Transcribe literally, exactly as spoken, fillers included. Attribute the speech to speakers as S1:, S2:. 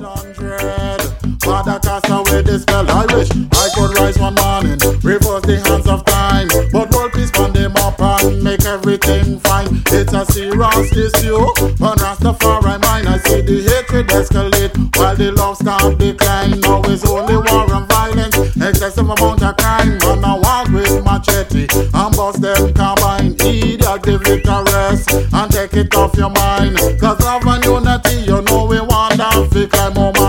S1: Father cast away the spell. I wish I could rise one morning, reverse the hands of time, but world peace burn them up and make everything fine. It's a serious issue, but Rastafari mine. I see the hatred escalate while the love start decline. Now it's only war and violence, excessive amount of crime. Man I walk with machete and bust them combine. Idiot, give it a rest and take it off your mind. Cause love and unity, you know we want Africa more.